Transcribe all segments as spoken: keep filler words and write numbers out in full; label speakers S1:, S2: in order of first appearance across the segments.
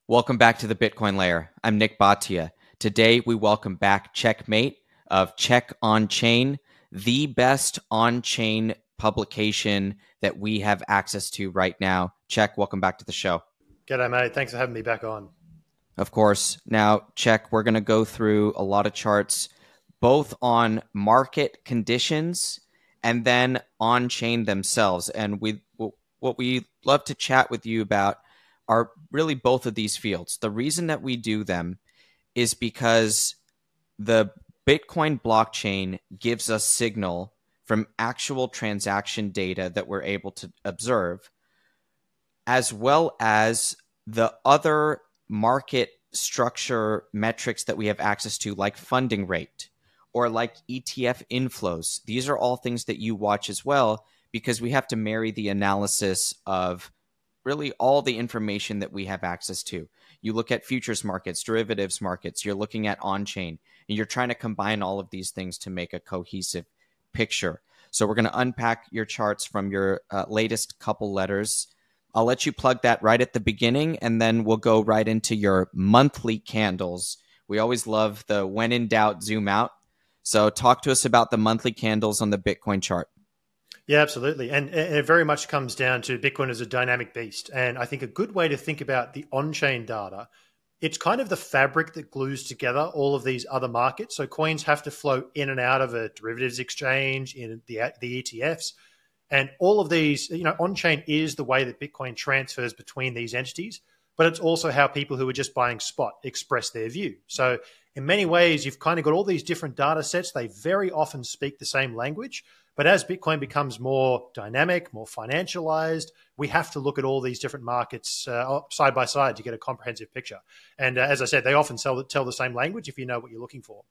S1: Welcome back to the Bitcoin Layer. I'm Nick Bhatia. Today, we welcome back Checkmate of Check On Chain, the best on-chain publication that we have access to right now. Check, welcome back to the show.
S2: G'day, mate. Thanks for having me back on.
S1: Of course. Now, Check, we're going to go through a lot of charts, both on market conditions and then on-chain themselves. And we, what we love to chat with you about are really both of these fields. The reason that we do them is because the Bitcoin blockchain gives us signal from actual transaction data that we're able to observe, as well as the other market structure metrics that we have access to, like funding rate or like E T F inflows. These are all things that you watch as well, because we have to marry the analysis of really all the information that we have access to. You look at futures markets, derivatives markets, you're looking at on-chain, and you're trying to combine all of these things to make a cohesive picture. So we're going to unpack your charts from your uh, latest couple letters. I'll let you plug that right at the beginning, and then we'll go right into your monthly candles. We always love the when in doubt, zoom out. So talk to us about the monthly candles on the Bitcoin chart.
S2: Yeah, absolutely. And, and it very much comes down to Bitcoin as a dynamic beast. And I think a good way to think about the on-chain data, it's kind of the fabric that glues together all of these other markets. So coins have to flow in and out of a derivatives exchange, in the, the E T Fs. And all of these, you know, on-chain is the way that Bitcoin transfers between these entities, but it's also how people who are just buying spot express their view. So in many ways, you've kind of got all these different data sets. They very often speak the same language. But as Bitcoin becomes more dynamic, more financialized, we have to look at all these different markets uh, side by side to get a comprehensive picture. And uh, as I said, they often tell, tell the same language if you know what you're looking for.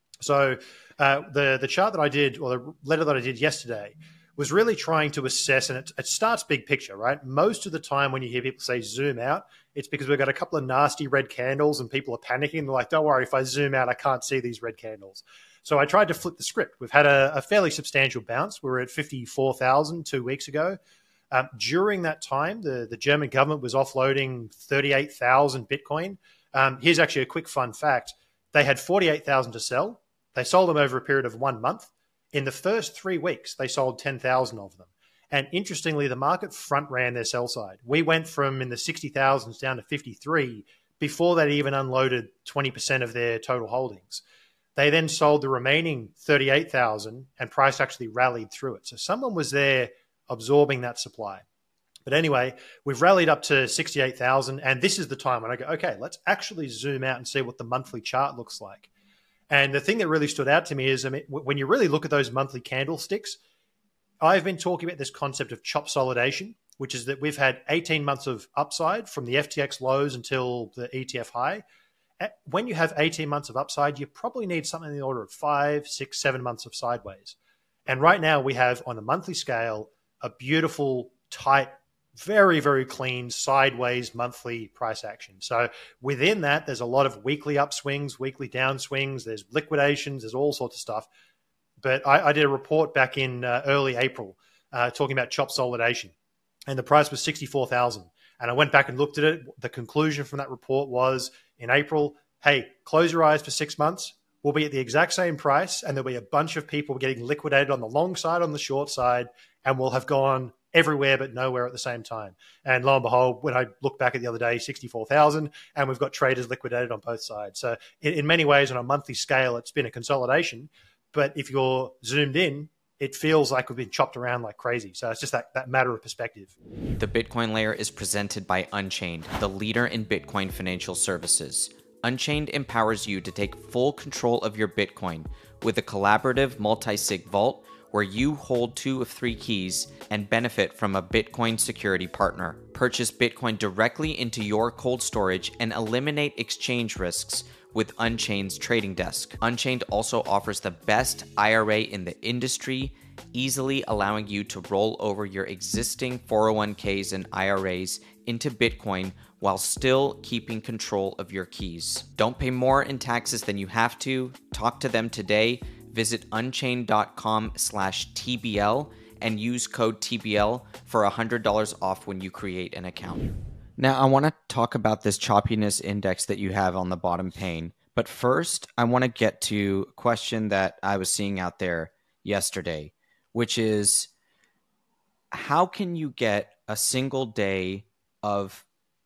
S2: So uh, the, the chart that I did, or the letter that I did yesterday, was really trying to assess, and it, it starts big picture, right? Most of the time when you hear people say zoom out, it's because we've got a couple of nasty red candles and people are panicking. They're like, don't worry, if I zoom out, I can't see these red candles. So I tried to flip the script. We've had a, a fairly substantial bounce. We were at fifty-four thousand two weeks ago. Um, during that time, the, the German government was offloading thirty-eight thousand Bitcoin. Um, here's actually a quick fun fact. They had forty-eight thousand to sell. They sold them over a period of one month. In the first three weeks, they sold ten thousand of them. And interestingly, the market front ran their sell side. We went from in the sixty thousands down to fifty-three before they even unloaded twenty percent of their total holdings. They then sold the remaining thirty-eight thousand and price actually rallied through it. So someone was there absorbing that supply. But anyway, we've rallied up to sixty-eight thousand. And this is the time when I go, okay, let's actually zoom out and see what the monthly chart looks like. And the thing that really stood out to me is, I mean, when you really look at those monthly candlesticks, I've been talking about this concept of chop solidation, which is that we've had eighteen months of upside from the F T X lows until the E T F high. When you have eighteen months of upside, you probably need something in the order of five, six, seven months of sideways. And right now we have, on a monthly scale, a beautiful, tight, very, very clean sideways monthly price action. So within that, there's a lot of weekly upswings, weekly downswings. There's liquidations. There's all sorts of stuff. But I, I did a report back in uh, early April uh, talking about chop solidation, and the price was sixty-four thousand. And I went back and looked at it. The conclusion from that report was in April, hey, close your eyes for six months. We'll be at the exact same price, and there'll be a bunch of people getting liquidated on the long side, on the short side, and we'll have gone everywhere but nowhere at the same time. And lo and behold, when I looked back at the other day, sixty-four thousand, and we've got traders liquidated on both sides. So in, in many ways, on a monthly scale, it's been a consolidation. But if you're zoomed in, it feels like we've been chopped around like crazy. So it's just that, that matter of perspective.
S1: The Bitcoin Layer is presented by Unchained, the leader in Bitcoin financial services. Unchained empowers you to take full control of your Bitcoin with a collaborative multi-sig vault where you hold two of three keys and benefit from a Bitcoin security partner. Purchase Bitcoin directly into your cold storage and eliminate exchange risks with Unchained's trading desk. Unchained also offers the best I R A in the industry, easily allowing you to roll over your existing four oh one k's and I R As into Bitcoin while still keeping control of your keys. Don't pay more in taxes than you have to. Talk to them today. Visit unchained.com slash TBL and use code T B L for one hundred dollars off when you create an account. Now, I want to talk about this choppiness index that you have on the bottom pane. But first, I want to get to a question that I was seeing out there yesterday, which is how can you get a single day of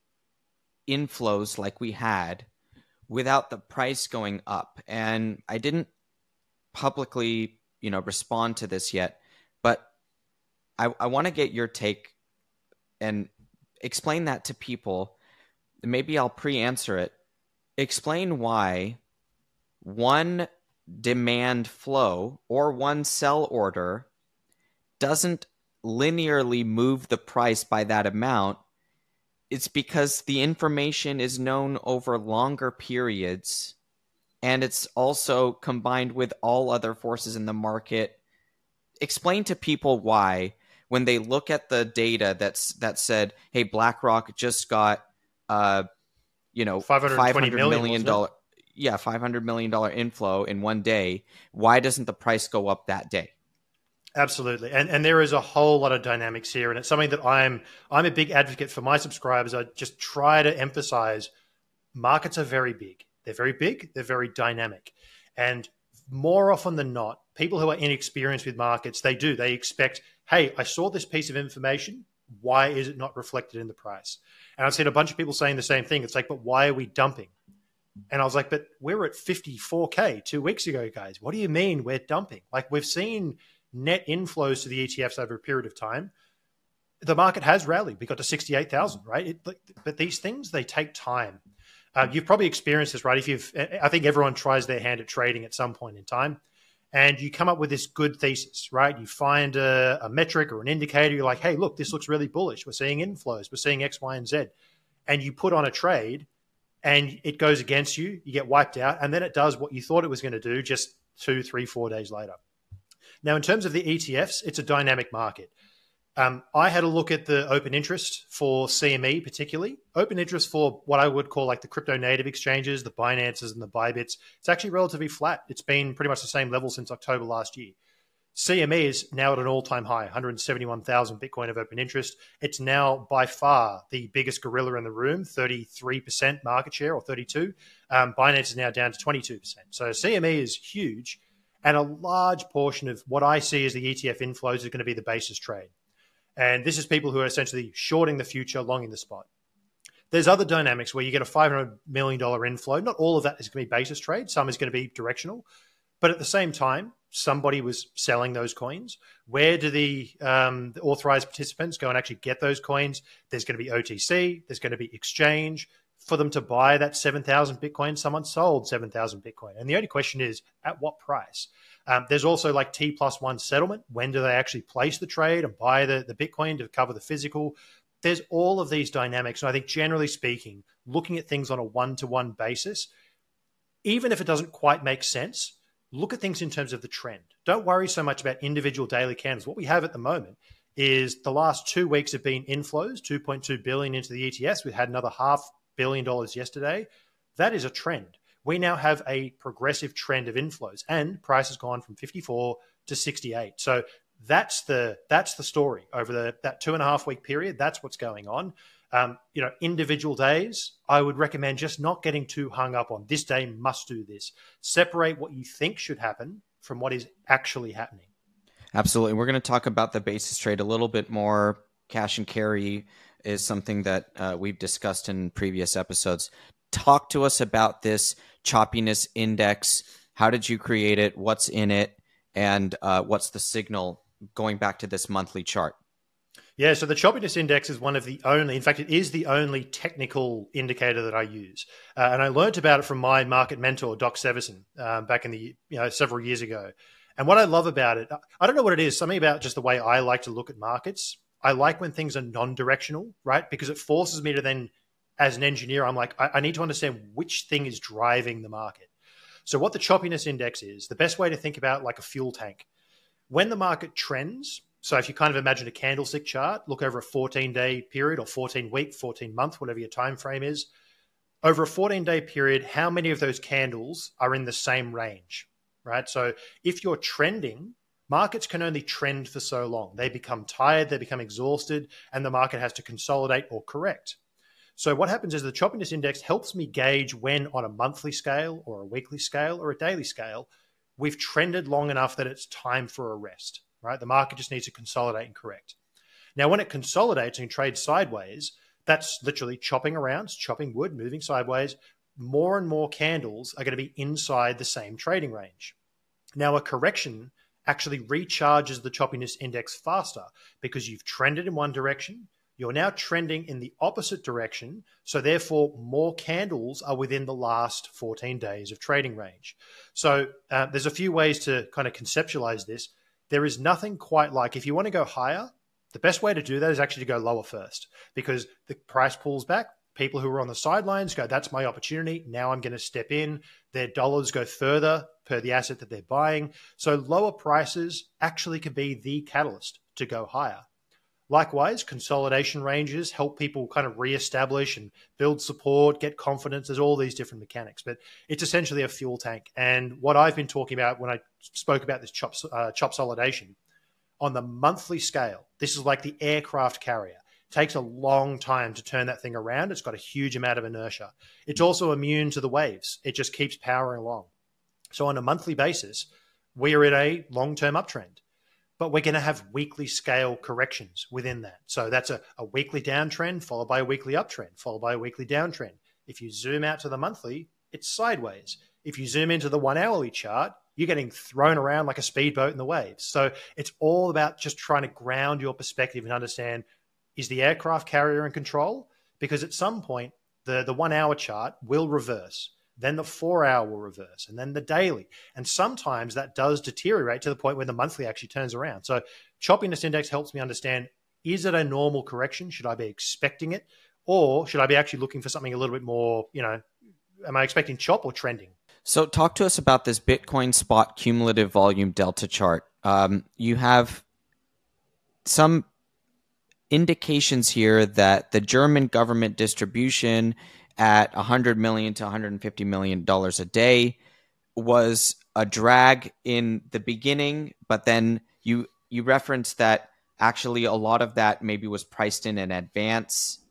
S1: inflows like we had without the price going up? And I didn't publicly, you know, respond to this yet, but I, I want to get your take and explain that to people. Maybe I'll pre-answer it. Explain why one demand flow or one sell order doesn't linearly move the price by that amount. It's because the information is known over longer periods, and it's also combined with all other forces in the market. Explain to people why, when they look at the data that's that said, "Hey, BlackRock just got, uh, you know,
S2: five hundred million dollars,
S1: yeah, five hundred million dollar inflow in one day. Why doesn't the price go up that day?"
S2: Absolutely. And and there is a whole lot of dynamics here. And it's something that I'm I'm a big advocate for my subscribers. I just try to emphasize markets are very big. They're very big. They're very dynamic. And more often than not, people who are inexperienced with markets, they do. They expect, hey, I saw this piece of information. Why is it not reflected in the price? And I've seen a bunch of people saying the same thing. It's like, but why are we dumping? And I was like, but we're at fifty-four K two weeks ago, guys. What do you mean we're dumping? Like, we've seen net inflows to the E T Fs over a period of time. The market has rallied. We got to sixty-eight thousand, right? It, but these things, they take time. Uh, you've probably experienced this, right? If you've, I think everyone tries their hand at trading at some point in time, and you come up with this good thesis, right? You find a, a metric or an indicator. You're like, hey, look, this looks really bullish. We're seeing inflows. We're seeing X, Y, and Z. And you put on a trade, and it goes against you. You get wiped out, and then it does what you thought it was going to do just two, three, four days later. Now, in terms of the E T Fs, it's a dynamic market. Um, I had a look at the open interest for C M E particularly. Open interest for what I would call like the crypto native exchanges, the Binances and the Bybits. It's actually relatively flat. It's been pretty much the same level since October last year. C M E is now at an all-time high, one hundred seventy-one thousand Bitcoin of open interest. It's now by far the biggest gorilla in the room, thirty-three percent market share or thirty-two. Um, Binance is now down to twenty-two percent. So C M E is huge. And a large portion of what I see as the E T F inflows is going to be the basis trade. And this is people who are essentially shorting the future, longing the spot. There's other dynamics where you get a five hundred million dollars inflow. Not all of that is going to be basis trade. Some is going to be directional. But at the same time, somebody was selling those coins. Where do the, um, the authorized participants go and actually get those coins? There's going to be O T C. There's going to be exchange. For them to buy that seven thousand Bitcoin, someone sold seven thousand Bitcoin. And the only question is, at what price? Um, there's also like T plus one settlement. When do they actually place the trade and buy the, the Bitcoin to cover the physical? There's all of these dynamics. And I think generally speaking, looking at things on a one-to-one basis, even if it doesn't quite make sense, look at things in terms of the trend. Don't worry so much about individual daily candles. What we have at the moment is the last two weeks have been inflows, two point two billion into the E T Fs. We had another half billion dollars yesterday. That is a trend. We now have a progressive trend of inflows, and price has gone from fifty-four to sixty-eight. So that's the that's the story over the that two and a half week period. That's what's going on. Um, you know, individual days, I would recommend just not getting too hung up on this day must do this. Separate what you think should happen from what is actually happening.
S1: Absolutely. We're going to talk about the basis trade a little bit more. Cash and carry is something that uh, we've discussed in previous episodes. Talk to us about this choppiness index. How did you create it? What's in it? And uh, what's the signal going back to this monthly chart?
S2: Yeah, so the choppiness index is one of the only, in fact, it is the only technical indicator that I use. Uh, and I learned about it from my market mentor, Doc Sevison, um, back in the, you know, several years ago. And what I love about it, I don't know what it is, something about just the way I like to look at markets. I like when things are non-directional, right? Because it forces me to then, as an engineer, I'm like, I, I need to understand which thing is driving the market. So what the choppiness index is, the best way to think about like a fuel tank. When the market trends, so if you kind of imagine a candlestick chart, look over a fourteen-day period or fourteen-week, fourteen-month, whatever your time frame is. Over a fourteen-day period, how many of those candles are in the same range, right? So if you're trending, markets can only trend for so long. They become tired, they become exhausted, and the market has to consolidate or correct. So what happens is the choppiness index helps me gauge when on a monthly scale or a weekly scale or a daily scale, we've trended long enough that it's time for a rest, right? The market just needs to consolidate and correct. Now, when it consolidates and trades sideways, that's literally chopping around, chopping wood, moving sideways. More and more candles are going to be inside the same trading range. Now, a correction actually recharges the choppiness index faster because you've trended in one direction. You're now trending in the opposite direction. So therefore, more candles are within the last fourteen days of trading range. So uh, there's a few ways to kind of conceptualize this. There is nothing quite like, if you want to go higher, the best way to do that is actually to go lower first, because the price pulls back. People who are on the sidelines go, that's my opportunity. Now I'm going to step in. Their dollars go further per the asset that they're buying. So lower prices actually can be the catalyst to go higher. Likewise, consolidation ranges help people kind of reestablish and build support, get confidence. There's all these different mechanics, but it's essentially a fuel tank. And what I've been talking about when I spoke about this chop, uh, chop solidation, on the monthly scale, this is like the aircraft carrier. It takes a long time to turn that thing around. It's got a huge amount of inertia. It's also immune to the waves. It just keeps powering along. So on a monthly basis, we are in a long-term uptrend, but we're going to have weekly scale corrections within that. So that's a, a weekly downtrend followed by a weekly uptrend, followed by a weekly downtrend. If you zoom out to the monthly, it's sideways. If you zoom into the one hourly chart, you're getting thrown around like a speedboat in the waves. So it's all about just trying to ground your perspective and understand, is the aircraft carrier in control? Because at some point, the, the one hour chart will reverse. Then the four hour will reverse, and then the daily. And sometimes that does deteriorate to the point where the monthly actually turns around. So choppiness index helps me understand, is it a normal correction? Should I be expecting it? Or should I be actually looking for something a little bit more, you know, am I expecting chop or trending?
S1: So talk to us about this Bitcoin spot cumulative volume delta chart. Um, you have some indications here that the German government distribution at one hundred million to one hundred fifty million dollars a day was a drag in the beginning, but then you you referenced that actually a lot of that maybe was priced in in advance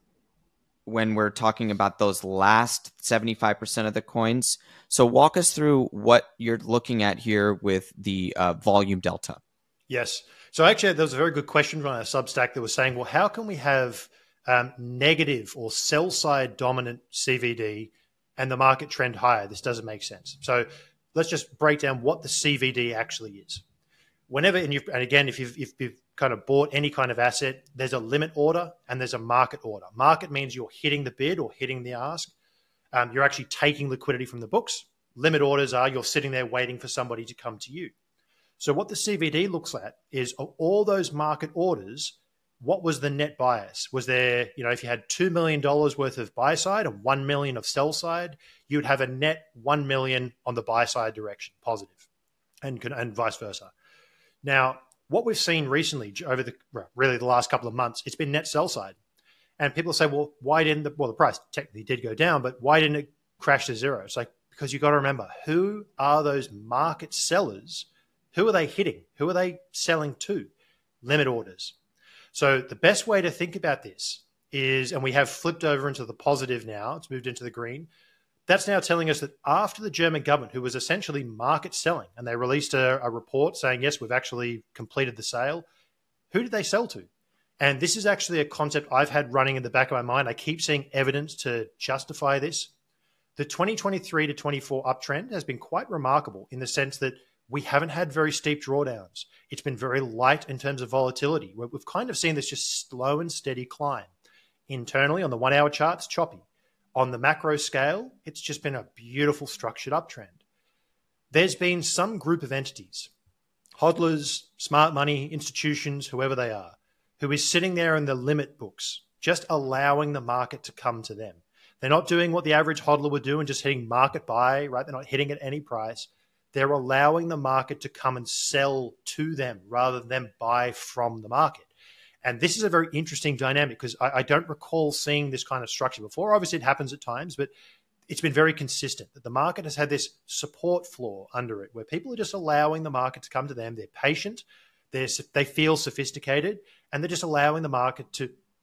S1: when we're talking about those last seventy-five percent of the coins. So walk us through what you're looking at here with the uh, volume delta.
S2: Yes. So actually, there was a very good question from our Substack that was saying, well, how can we have um, negative or sell-side dominant C V D and the market trend higher? This doesn't make sense. So let's just break down what the C V D actually is. Whenever, and, you've, and again, if you've, if you've kind of bought any kind of asset, there's a limit order and there's a market order. Market means you're hitting the bid or hitting the ask. Um, you're actually taking liquidity from the books. Limit orders are you're sitting there waiting for somebody to come to you. So what the C V D looks at is of all those market orders, what was the net bias? Was there, you know, if you had two million dollars worth of buy side and one million dollars of sell side, you'd have a net one million dollars on the buy side direction, positive, and, and vice versa. Now, what we've seen recently over the really the last couple of months, it's been net sell side. And people say, well, why didn't the, well, the price technically did go down, but why didn't it crash to zero? It's like, because you've got to remember, who are those market sellers? Who are they hitting? Who are they selling to? Limit orders. So the best way to think about this is, and we have flipped over into the positive now, it's moved into the green. That's now telling us that after the German government, who was essentially market selling, and they released a, a report saying, yes, we've actually completed the sale, who did they sell to? And this is actually a concept I've had running in the back of my mind. I keep seeing evidence to justify this. The twenty twenty-three to twenty-four uptrend has been quite remarkable in the sense that we haven't had very steep drawdowns. It's been very light in terms of volatility. We've kind of seen this just slow and steady climb. Internally, on the one-hour chart, it's choppy. On the macro scale, it's just been a beautiful structured uptrend. There's been some group of entities, hodlers, smart money, institutions, whoever they are, who is sitting there in the limit books, just allowing the market to come to them. They're not doing what the average hodler would do and just hitting market buy, right? They're not hitting at any price. They're allowing the market to come and sell to them rather than them buy from the market. And this is a very interesting dynamic because I, I don't recall seeing this kind of structure before. Obviously, it happens at times, but it's been very consistent that the market has had this support floor under it where people are just allowing the market to come to them. They're patient, they're, they feel sophisticated, and they're just allowing the market to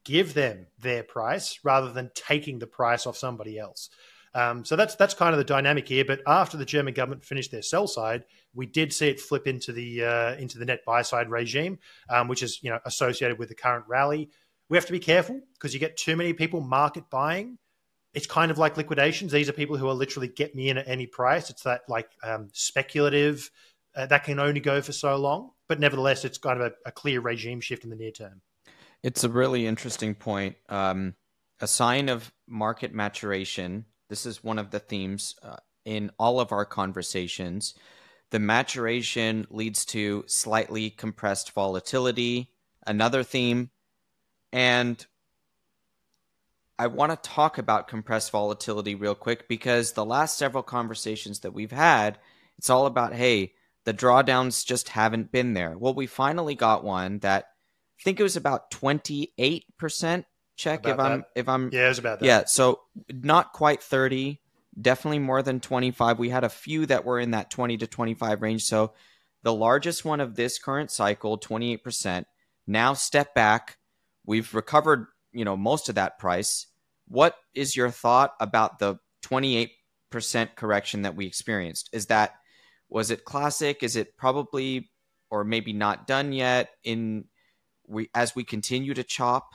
S2: give them their price rather than taking the price off somebody else. Um, so that's that's kind of the dynamic here. But after the German government finished their sell side, we did see it flip into the uh, into the net buy side regime, um, which is you know associated with the current rally. We have to be careful because you get too many people market buying. It's kind of like liquidations. These are people who are literally get me in at any price. It's that like um, speculative uh, that can only go for so long. But nevertheless, it's kind of a, a clear regime shift in the near term.
S1: It's a really interesting point. Um, a sign of market maturation. This is one of the themes uh, in all of our conversations. The maturation leads to slightly compressed volatility, another theme. And I want to talk about compressed volatility real quick because the last several conversations that we've had, it's all about, hey, the drawdowns just haven't been there. Well, we finally got one that I think it was about twenty-eight percent. Check
S2: about
S1: if I'm
S2: that.
S1: if I'm
S2: yeah, it was about that.
S1: Yeah, so not quite thirty, definitely more than twenty-five. We had a few that were in that twenty to twenty-five range. So the largest one of this current cycle, twenty-eight percent. Now step back. We've recovered, you know, most of that price. What is your thought about the twenty-eight percent correction that we experienced? Is that, was it classic? Is it probably, or maybe not done yet in we as we continue to chop?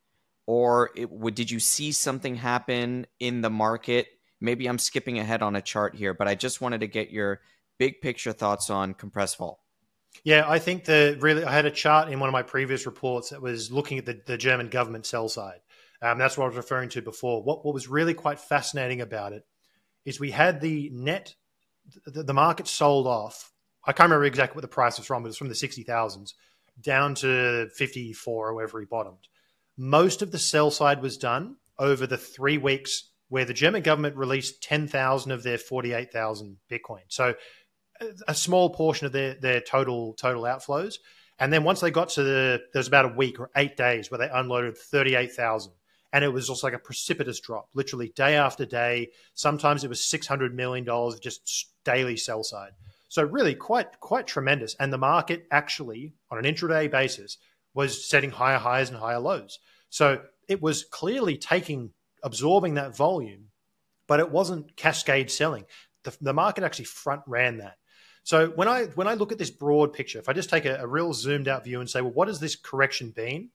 S1: Or it, would, did you see something happen in the market? Maybe I'm skipping ahead on a chart here, but I just wanted to get your big picture thoughts on compressed vol.
S2: Yeah, I think the really I had a chart in one of my previous reports that was looking at the, the German government sell side. Um, that's what I was referring to before. What what was really quite fascinating about it is we had the net, the, the market sold off. I can't remember exactly what the price was from, but it was from the sixty thousands down to fifty-four or wherever he bottomed. Most of the sell side was done over the three weeks where the German government released ten thousand of their forty-eight thousand Bitcoin. So a small portion of their, their total total outflows. And then once they got to the, there's about a week or eight days where they unloaded thirty-eight thousand. And it was just like a precipitous drop, literally day after day. Sometimes it was six hundred million dollars of just daily sell side. So really quite, quite tremendous. And the market actually, on an intraday basis, was setting higher highs and higher lows. So it was clearly taking, absorbing that volume, but it wasn't cascade selling. The, the market actually front ran that. So when I when I look at this broad picture, if I just take a, a real zoomed out view and say, well, what has this correction been?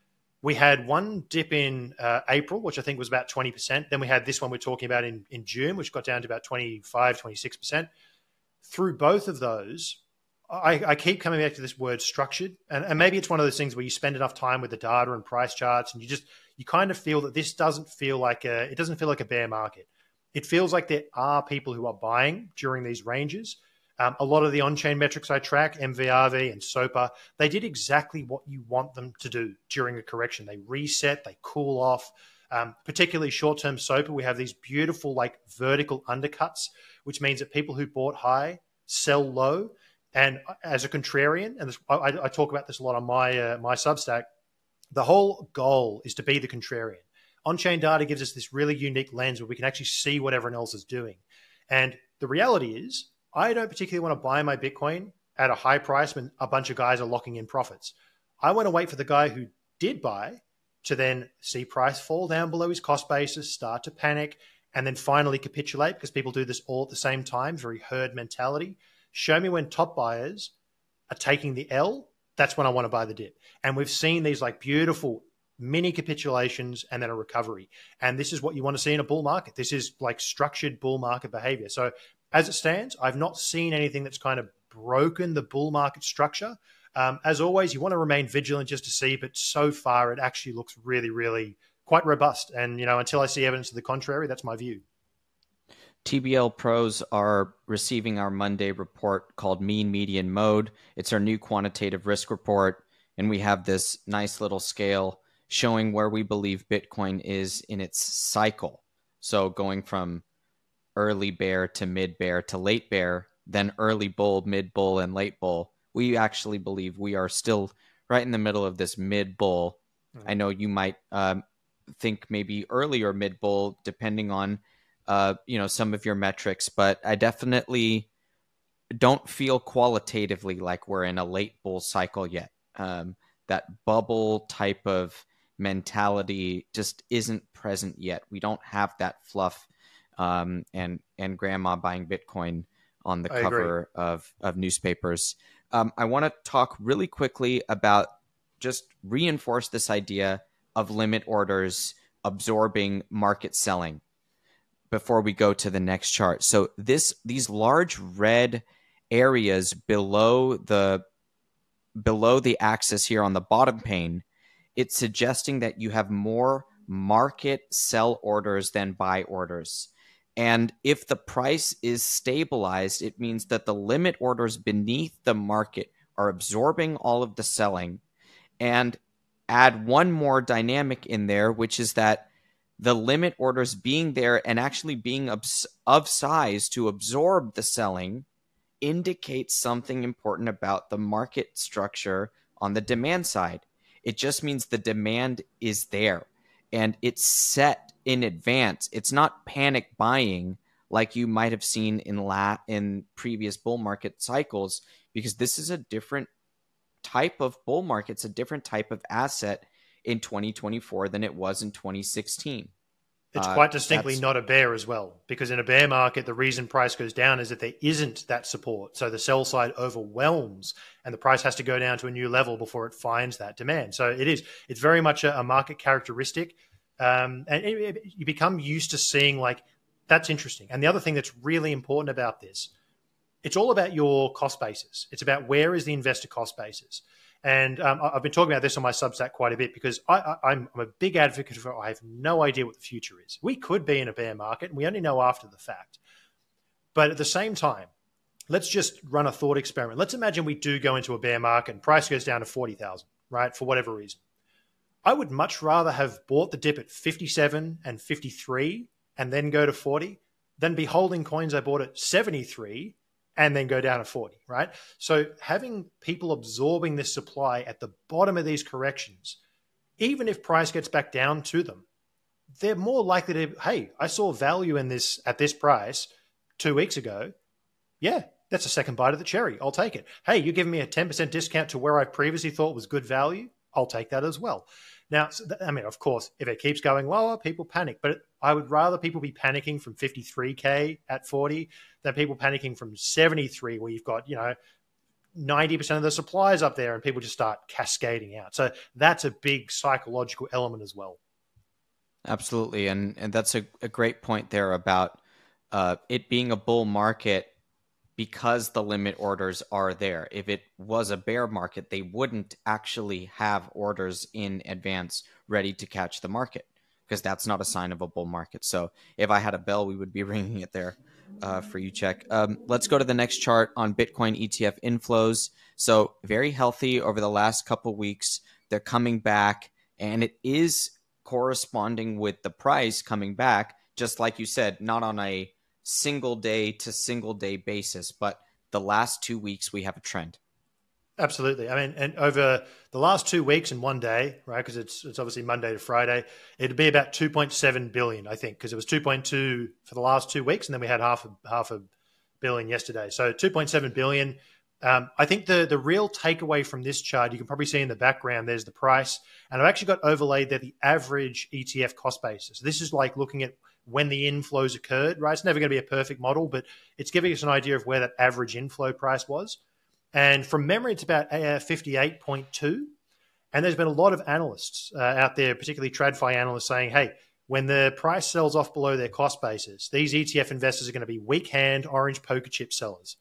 S2: We had one dip in uh, April, which I think was about twenty percent. Then we had this one we're talking about in, in June, which got down to about twenty-five, twenty-six percent. Through both of those, I, I keep coming back to this word structured. And, and maybe it's one of those things where you spend enough time with the data and price charts and you just, you kind of feel that this doesn't feel like a, it doesn't feel like a bear market. It feels like there are people who are buying during these ranges. Um, a lot of the on-chain metrics I track, M V R V and SOPA, they did exactly what you want them to do during a correction. They reset, they cool off. Um, particularly short-term SOPA, we have these beautiful like vertical undercuts, which means that people who bought high sell low. And as a contrarian, and this, I, I talk about this a lot on my uh, my Substack, the whole goal is to be the contrarian. On-chain data gives us this really unique lens where we can actually see what everyone else is doing. And the reality is, I don't particularly want to buy my Bitcoin at a high price when a bunch of guys are locking in profits. I want to wait for the guy who did buy to then see price fall down below his cost basis, start to panic, and then finally capitulate because people do this all at the same time, very herd mentality. Show me when top buyers are taking the L, that's when I want to buy the dip. And we've seen these like beautiful mini capitulations and then a recovery. And this is what you want to see in a bull market. This is like structured bull market behavior. So as it stands, I've not seen anything that's kind of broken the bull market structure. Um, as always, you want to remain vigilant just to see, but so far it actually looks really, really quite robust. And, you know, until I see evidence to the contrary, that's my view.
S1: T B L pros are receiving our Monday report called Mean Median Mode. It's our new quantitative risk report. And we have this nice little scale showing where we believe Bitcoin is in its cycle. So going from early bear to mid bear to late bear, then early bull, mid bull, and late bull. We actually believe we are still right in the middle of this mid bull. Mm-hmm. I know you might um, think maybe early or mid bull, depending on uh, you know some of your metrics, but I definitely don't feel qualitatively like we're in a late bull cycle yet. Um, that bubble type of mentality just isn't present yet. We don't have that fluff um, and and grandma buying Bitcoin on the
S2: I agree.
S1: cover of of newspapers. Um, I want to talk really quickly about just reinforce this idea of limit orders absorbing market selling before we go to the next chart. So this these large red areas below the below the axis here on the bottom pane, it's suggesting that you have more market sell orders than buy orders. And if the price is stabilized, it means that the limit orders beneath the market are absorbing all of the selling. And add one more dynamic in there, which is that the limit orders being there and actually being of size to absorb the selling indicates something important about the market structure on the demand side. It just means the demand is there and it's set in advance. It's not panic buying like you might have seen in la- in previous bull market cycles, because this is a different type of bull market. It's a different type of asset in twenty twenty-four than it was in twenty sixteen.
S2: It's
S1: Uh,
S2: quite distinctly
S1: that's-
S2: not a bear as well, because in a bear market, the reason price goes down is that there isn't that support. So the sell side overwhelms and the price has to go down to a new level before it finds that demand. So it is, it's very much a, a market characteristic. Um, and it, it, you become used to seeing like, that's interesting. And the other thing that's really important about this, it's all about your cost basis. It's about where is the investor cost basis. And um, I've been talking about this on my Substack quite a bit because I, I, I'm, I'm a big advocate for I have no idea what the future is. We could be in a bear market and we only know after the fact. But at the same time, let's just run a thought experiment. Let's imagine we do go into a bear market and price goes down to forty thousand, right, for whatever reason. I would much rather have bought the dip at fifty-seven and fifty-three and then go to forty than be holding coins I bought at seventy-three and then go down to forty, right? So having people absorbing this supply at the bottom of these corrections, even if price gets back down to them, they're more likely to, hey, I saw value in this at this price two weeks ago. Yeah, that's a second bite of the cherry. I'll take it. Hey, you're giving me a ten percent discount to where I previously thought was good value. I'll take that as well. Now, I mean, of course, if it keeps going lower, people panic. But I would rather people be panicking from fifty-three K at forty than people panicking from seventy-three, where you've got, you know, ninety percent of the supplies up there and people just start cascading out. So that's a big psychological element as well.
S1: Absolutely. And, and that's a, a great point there about uh, it being a bull market because the limit orders are there. If it was a bear market, they wouldn't actually have orders in advance ready to catch the market, because that's not a sign of a bull market. So if I had a bell, we would be ringing it there uh, for you, Check. Um, let's go to the next chart on Bitcoin E T F inflows. So very healthy over the last couple weeks. They're coming back, and it is corresponding with the price coming back, just like you said, not on a single day to single day basis, but the last two weeks we have a trend.
S2: Absolutely. I mean, and over the last two weeks in one day, right? Because it's it's obviously Monday to Friday, it'd be about two point seven billion, I think, because it was two point two for the last two weeks, and then we had half a half a billion yesterday. So two point seven billion. Um, I think the the real takeaway from this chart, you can probably see in the background, there's the price, and I've actually got overlaid there the average E T F cost basis. This is like looking at when the inflows occurred, right? It's never going to be a perfect model, but it's giving us an idea of where that average inflow price was. And from memory, it's about fifty-eight point two. And there's been a lot of analysts uh, out there, particularly TradFi analysts, saying, hey, when the price sells off below their cost basis, these E T F investors are going to be weak hand, orange poker chip sellers.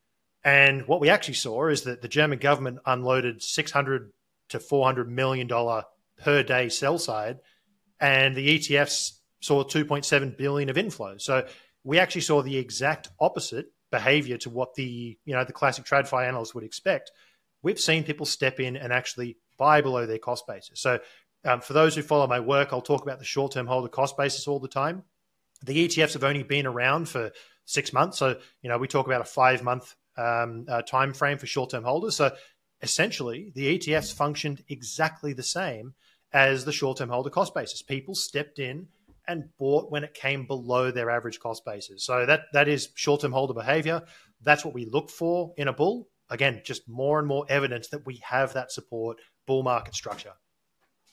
S2: And what we actually saw is that the German government unloaded six hundred to four hundred million dollars per day sell side, and the E T Fs saw two point seven billion of inflows. So we actually saw the exact opposite behavior to what the, you know, the classic TradFi analysts would expect. We've seen people step in and actually buy below their cost basis. So um, for those who follow my work, I'll talk about the short-term holder cost basis all the time. The E T Fs have only been around for six months. So, you know, we talk about a five-month um, uh, time frame for short-term holders. So essentially, the E T Fs functioned exactly the same as the short-term holder cost basis. People stepped in and bought when it came below their average cost basis. So that that is short-term holder behavior. That's what we look for in a bull. Again, just more and more evidence that we have that support bull market structure.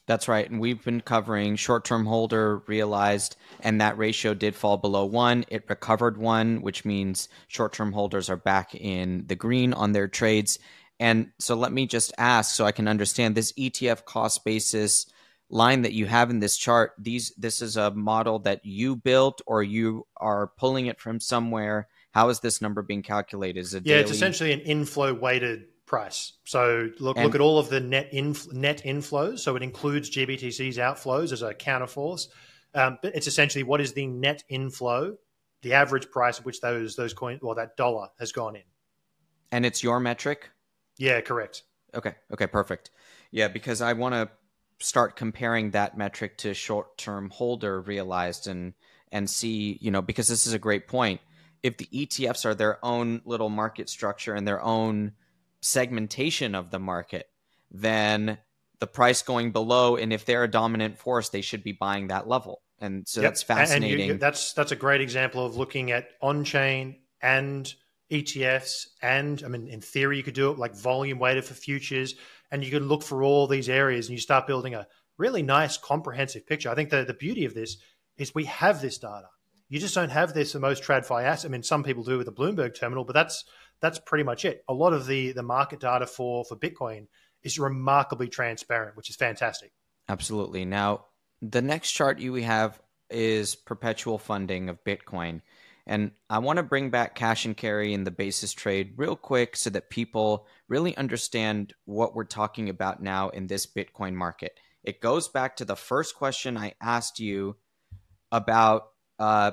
S1: That's right. And we've been covering short-term holder realized, and that ratio did fall below one. It recovered one, which means short-term holders are back in the green on their trades. And so let me just ask so I can understand this E T F cost basis line that you have in this chart. These this is a model that you built or you are pulling it from somewhere. How is this number being calculated? Is it
S2: Yeah,
S1: daily?
S2: it's essentially an inflow weighted price. So look
S1: And-
S2: look at all of the net inf- net inflows. So it includes G B T C's outflows as a counterforce. Um, but it's essentially what is the net inflow, the average price at which those those coins or that dollar has gone in.
S1: And it's your metric?
S2: Yeah, correct.
S1: Okay. Okay, perfect. Yeah, because I want to start comparing that metric to short-term holder realized and and see, you know, because this is a great point. If the E T Fs are their own little market structure and their own segmentation of the market, then the price going below, and if they're a dominant force, they should be buying that level. And so
S2: Yep.
S1: that's fascinating.
S2: And you, you, that's that's a great example of looking at on-chain and E T Fs, and I mean, in theory, you could do it like volume weighted for futures, and you can look for all these areas, and you start building a really nice, comprehensive picture. I think the the beauty of this is we have this data. You just don't have this for most TradFi assets. I mean, some people do with the Bloomberg terminal, but that's that's pretty much it. A lot of the the market data for for Bitcoin is remarkably transparent, which is fantastic.
S1: Absolutely. Now, the next chart you we have is perpetual funding of Bitcoin. And I want to bring back cash and carry in the basis trade real quick so that people really understand what we're talking about now in this Bitcoin market. It goes back to the first question I asked you about uh,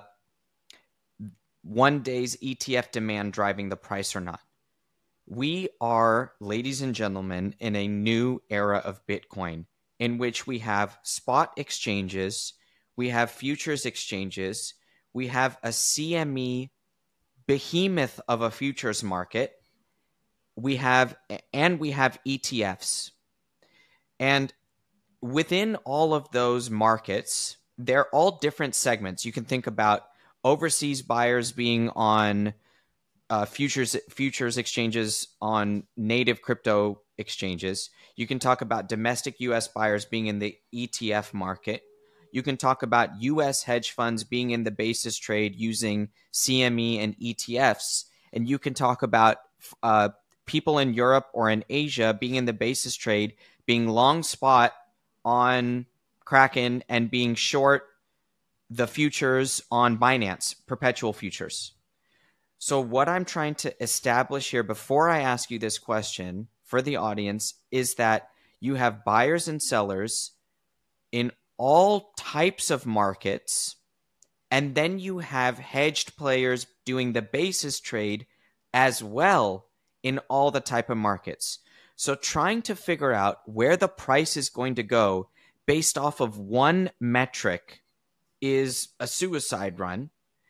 S1: one day's E T F demand driving the price or not. We are, ladies and gentlemen, in a new era of Bitcoin in which we have spot exchanges, we have futures exchanges, we have a C M E behemoth of a futures market, we have and we have E T Fs. And within all of those markets, they're all different segments. You can think about overseas buyers being on uh, futures futures exchanges on native crypto exchanges. You can talk about domestic U S buyers being in the E T F market. You can talk about U S hedge funds being in the basis trade using C M E and E T Fs. And you can talk about uh, people in Europe or in Asia being in the basis trade, being long spot on Kraken and being short the futures on Binance, perpetual futures. So what I'm trying to establish here before I ask you this question for the audience is that you have buyers and sellers in all types of markets, and then you have hedged players doing the basis trade as well in all the type of markets. So trying to figure out where the price is going to go based off of one metric is a suicide run.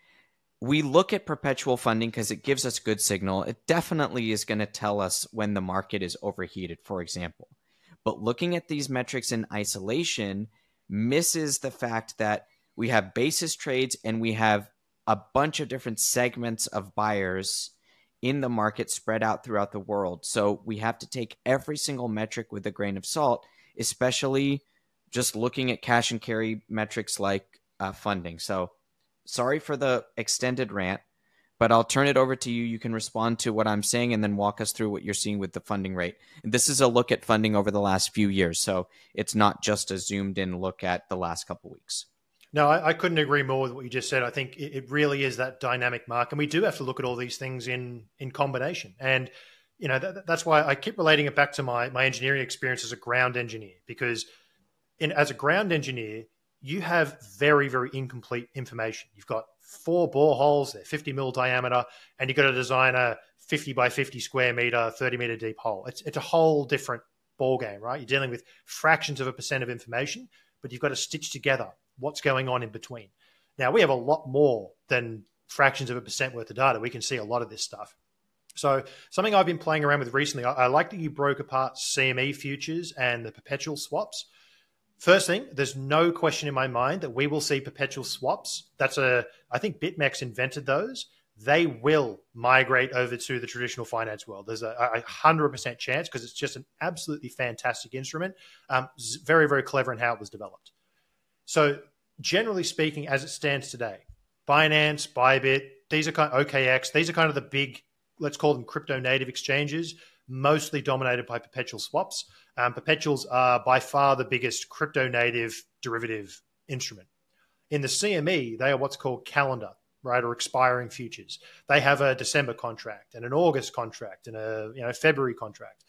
S1: We look at perpetual funding because it gives us good signal. It definitely is going to tell us when the market is overheated, for example. But looking at these metrics in isolation misses the fact that we have basis trades and we have a bunch of different segments of buyers in the market spread out throughout the world. So we have to take every single metric with a grain of salt, especially just looking at cash and carry metrics like uh, funding. So sorry for the extended rant, but I'll turn it over to you. You can respond to what I'm saying and then walk us through what you're seeing with the funding rate. This is a look at funding over the last few years, so it's not just a zoomed in look at the last couple of weeks.
S2: No, I, I couldn't agree more with what you just said. I think it, it really is that dynamic market, and we do have to look at all these things in in combination. And you know that, that's why I keep relating it back to my my engineering experience as a ground engineer, because in as a ground engineer, you have very, very incomplete information. You've got four boreholes, they're fifty mil diameter, and you've got to design a fifty by fifty square meter, thirty meter deep hole. It's, it's a whole different ball game, right? You're dealing with fractions of a percent of information, but you've got to stitch together what's going on in between. Now, we have a lot more than fractions of a percent worth of data. We can see a lot of this stuff. So something I've been playing around with recently, I, I like that you broke apart C M E futures and the perpetual swaps. First thing, there's no question in my mind that we will see perpetual swaps. That's a, I think BitMEX invented those. they will migrate over to the traditional finance world. There's a, a one hundred percent chance because it's just an absolutely fantastic instrument. Um, very, very clever in how it was developed. So generally speaking, as it stands today, Binance, Bybit, these are kind of O K X, these are kind of the big, let's call them crypto native exchanges, mostly dominated by perpetual swaps. Um, perpetuals are by far the biggest crypto native derivative instrument. In the C M E, they are what's called calendar, right, or expiring futures. They have a December contract and an August contract and a you know February contract.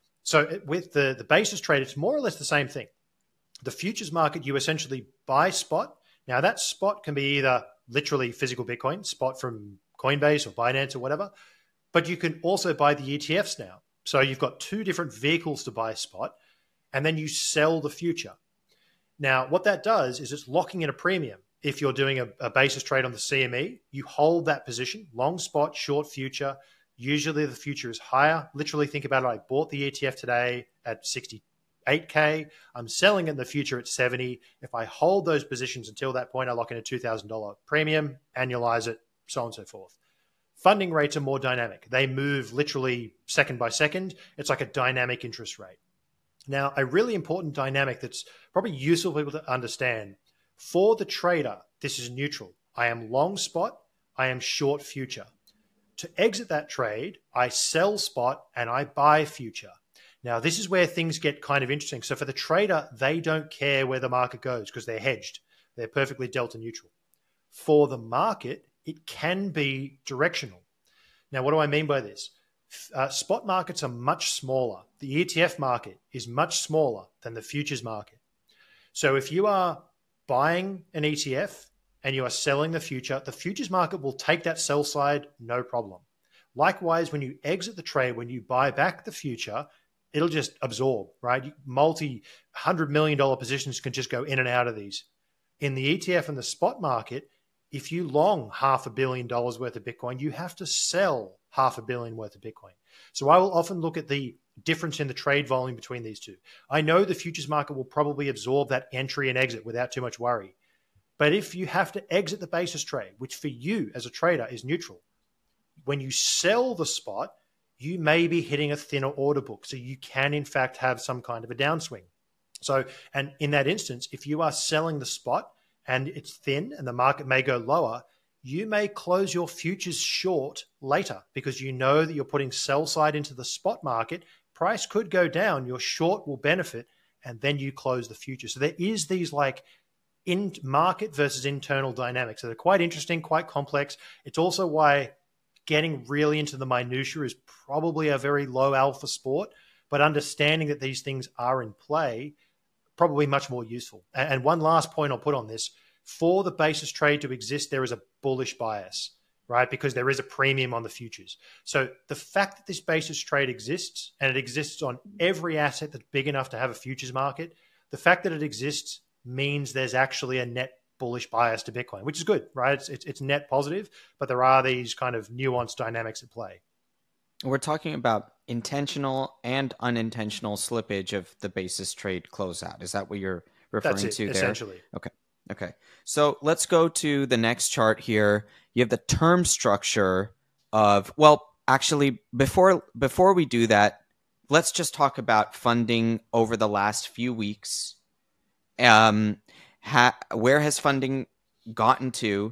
S2: So with the, the basis trade, it's more or less the same thing. The futures market, you essentially buy spot. Now that spot can be either literally physical Bitcoin, spot from Coinbase or Binance or whatever, but you can also buy the E T Fs now. So you've got two different vehicles to buy spot, and then you sell the future. Now, what that does is it's locking in a premium. If you're doing a, a basis trade on the C M E, you hold that position, long spot, short future. Usually the future is higher. Literally think about it. I bought the E T F today at sixty-eight K. I'm selling it in the future at seventy. If I hold those positions until that point, I lock in a two thousand dollars premium, annualize it, so on and so forth. Funding rates are more dynamic. They move literally second by second. It's like a dynamic interest rate. Now, a really important dynamic that's probably useful for people to understand. For the trader, this is neutral. I am long spot. I am short future. To exit that trade, I sell spot and I buy future. Now, this is where things get kind of interesting. So for the trader, they don't care where the market goes because they're hedged. They're perfectly delta neutral. For the market, it can be directional. Now, what do I mean by this? Uh, spot markets are much smaller. The E T F market is much smaller than the futures market. So if you are buying an E T F and you are selling the future, the futures market will take that sell side, no problem. Likewise, when you exit the trade, when you buy back the future, it'll just absorb, right? Multi hundred million dollar positions can just go in and out of these. In the E T F and the spot market, if you long half a billion dollars worth of Bitcoin, you have to sell half a billion worth of Bitcoin. So I will often look at the difference in the trade volume between these two. I know the futures market will probably absorb that entry and exit without too much worry. But if you have to exit the basis trade, which for you as a trader is neutral, when you sell the spot, you may be hitting a thinner order book. So you can, in fact, have some kind of a downswing. So, and in that instance, if you are selling the spot and it's thin and the market may go lower, you may close your futures short later because you know that you're putting sell side into the spot market. Price could go down, your short will benefit, and then you close the future. So there is these like in market versus internal dynamics that are quite interesting, quite complex. It's also why getting really into the minutia is probably a very low alpha sport, but understanding that these things are in play, probably much more useful. And one last point I'll put on this, for the basis trade to exist, there is a bullish bias, right? Because there is a premium on the futures. So the fact that this basis trade exists, and it exists on every asset that's big enough to have a futures market, the fact that it exists means there's actually a net bullish bias to Bitcoin, which is good, right? It's, it's, it's net positive, but there are these kind of nuanced dynamics at play.
S1: We're talking about intentional and unintentional slippage of the basis trade closeout. Is that what you're referring
S2: That's it,
S1: to there?
S2: Essentially.
S1: Okay. Okay. So let's go to the next chart here. You have the term structure of, well, actually, before before we do that, let's just talk about funding over the last few weeks. Um, ha, where has funding gotten to?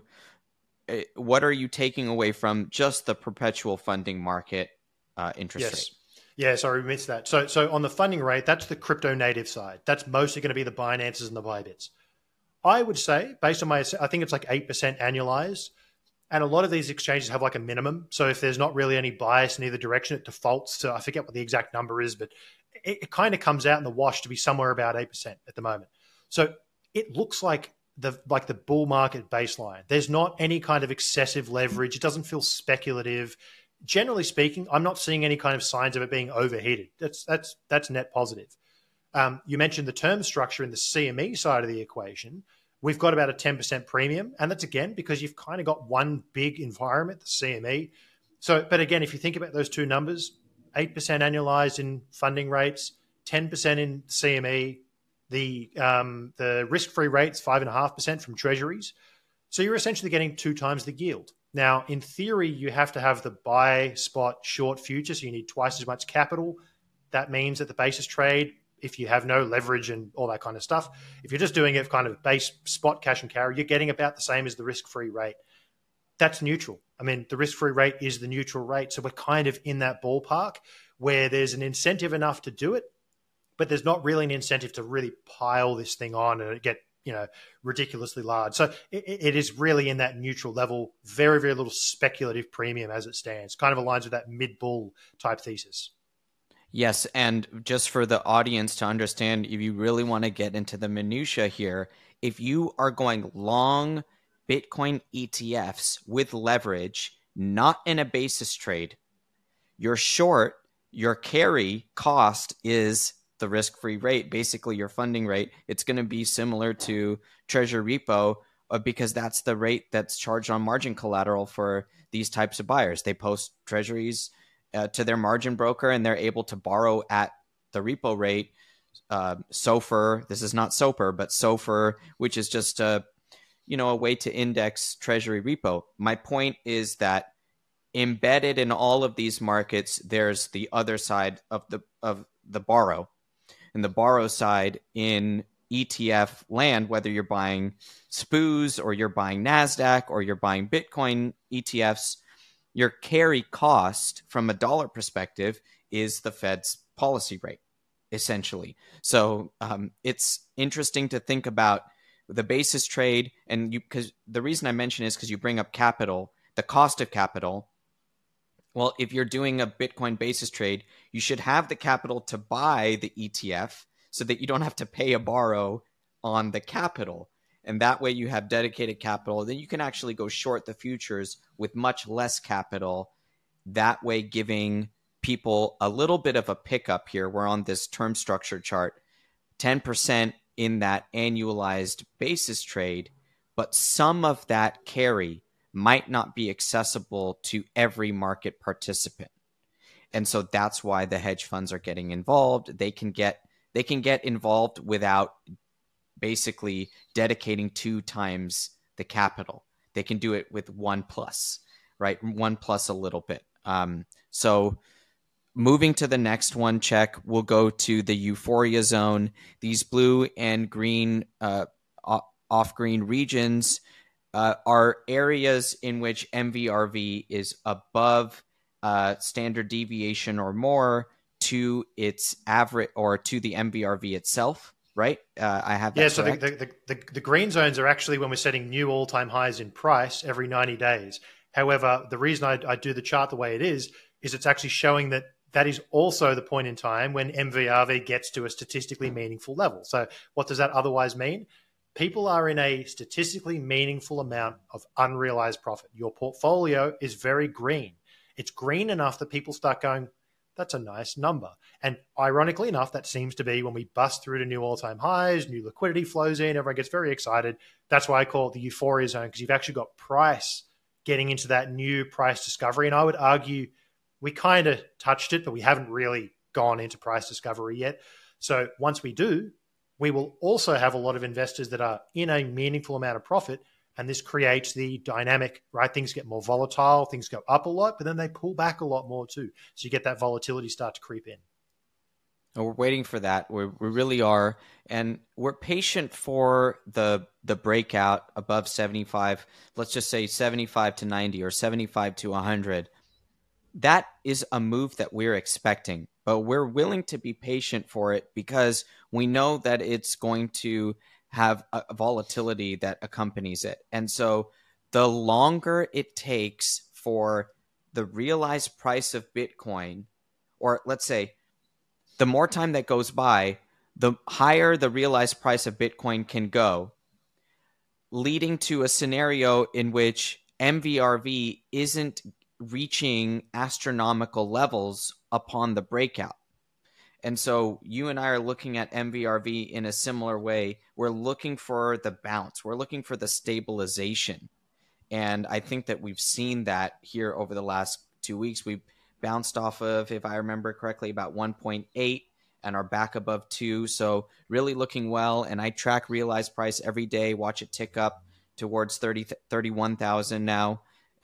S1: What are you taking away from just the perpetual funding market uh, interest
S2: yes.
S1: rate?
S2: Yeah, sorry, we missed that. So, so on the funding rate, that's the crypto native side. That's mostly going to be the Binances and the Bybits. I would say, based on my, I think it's like eight percent annualized. And a lot of these exchanges have like a minimum. So if there's not really any bias in either direction, it defaults to, I forget what the exact number is, but it, it kind of comes out in the wash to be somewhere about eight percent at the moment. So it looks like the like the bull market baseline. There's not any kind of excessive leverage. It doesn't feel speculative. Generally speaking, I'm not seeing any kind of signs of it being overheated. That's that's that's net positive. Um, you mentioned the term structure in the C M E side of the equation. We've got about a ten percent premium, and that's again because you've kind of got one big environment, the C M E. So, but again, if you think about those two numbers, eight percent annualized in funding rates, ten percent in C M E, the um, the risk-free rates five point five percent from treasuries. So you're essentially getting two times the yield. Now, in theory, you have to have the buy, spot, short future, so you need twice as much capital. That means that the basis trade, if you have no leverage and all that kind of stuff, if you're just doing it kind of base spot cash and carry, you're getting about the same as the risk-free rate. That's neutral. I mean, the risk-free rate is the neutral rate. So we're kind of in that ballpark where there's an incentive enough to do it, but there's not really an incentive to really pile this thing on and get, you know, ridiculously large. So it, it is really in that neutral level, very, very little speculative premium as it stands. Kind of aligns with that mid-bull type thesis.
S1: Yes, and just for the audience to understand, if you really want to get into the minutia here, if you are going long Bitcoin E T Fs with leverage, not in a basis trade, you're short, your carry cost is the risk-free rate, basically your funding rate. It's going to be similar to Treasury repo uh, because that's the rate that's charged on margin collateral for these types of buyers. They post treasuries uh, to their margin broker and they're able to borrow at the repo rate, uh, SOFR. This is not SOPR, but SOFR, which is just a, you know, a way to index Treasury repo. My point is that embedded in all of these markets, there's the other side of the of the borrow. And the borrow side in E T F land, whether you're buying S P Ys or you're buying NASDAQ or you're buying Bitcoin E T Fs, your carry cost from a dollar perspective is the Fed's policy rate, essentially. So um, it's interesting to think about the basis trade. And you, because the reason I mention is because you bring up capital, the cost of capital. Well, if you're doing a Bitcoin basis trade, you should have the capital to buy the E T F so that you don't have to pay a borrow on the capital. And that way you have dedicated capital. Then you can actually go short the futures with much less capital. That way giving people a little bit of a pickup here. We're on this term structure chart, ten percent in that annualized basis trade, but some of that carry might not be accessible to every market participant. And so that's why the hedge funds are getting involved. They can get they can get involved without basically dedicating two times the capital. They can do it with one plus, right? One plus a little bit. Um, so moving to the next one, check, we'll go to the euphoria zone. These blue and green uh, off-green regions Uh, are areas in which M V R V is above uh, standard deviation or more to its average or to the M V R V itself, right? Uh, I have that
S2: Yeah, so the,
S1: correct?
S2: the, the, the green zones are actually when we're setting new all-time highs in price every ninety days. However, the reason I, I do the chart the way it is, is it's actually showing that that is also the point in time when M V R V gets to a statistically meaningful level. So what does that otherwise mean? People are in a statistically meaningful amount of unrealized profit. Your portfolio is very green. It's green enough that people start going, that's a nice number. And ironically enough, that seems to be when we bust through to new all-time highs, new liquidity flows in, everyone gets very excited. That's why I call it the euphoria zone, because you've actually got price getting into that new price discovery. And I would argue we kind of touched it, but we haven't really gone into price discovery yet. So once we do, we will also have a lot of investors that are in a meaningful amount of profit, and this creates the dynamic, right? Things get more volatile, things go up a lot, but then they pull back a lot more too. So you get that volatility start to creep in.
S1: And we're waiting for that. We're, we really are. And we're patient for the the breakout above seventy-five, let's just say seventy-five to ninety or seventy-five to one hundred. That is a move that we're expecting, but we're willing to be patient for it because we know that it's going to have a volatility that accompanies it. And so the longer it takes for the realized price of Bitcoin, or let's say the more time that goes by, the higher the realized price of Bitcoin can go, leading to a scenario in which M V R V isn't reaching astronomical levels upon the breakout. And so you and I are looking at M V R V in a similar way. We're looking for the bounce. We're looking for the stabilization. And I think that we've seen that here over the last two weeks. We've bounced off of, if I remember correctly, about one point eight and are back above two. So really looking well. And I track realized price every day, watch it tick up towards thirty, thirty-one thousand now.